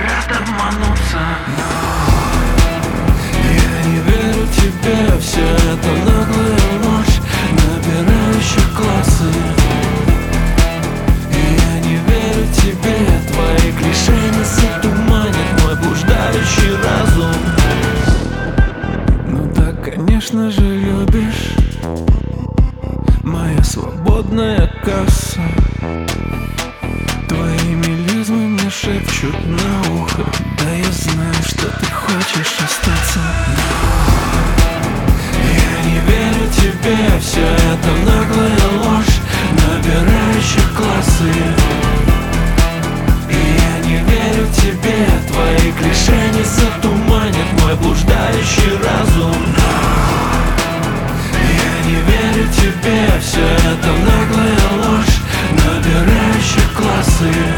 позволяет обмануться. Я не верю тебе, все это наглая ложь, набирающая классы. Я не верю тебе, твои клише не затуманят мой блуждающий разум. Ну да, конечно же, любишь, моя свободная касса. Твои мелизмы мне шепчут на ухо, да я знаю, что ты хочешь остаться. Я не верю тебе, все это наглая ложь, набирающая классы. Я не верю тебе, твои клише не затуманят мой блуждающий разум. Я не верю тебе, все это наглая ложь, набирающая классы.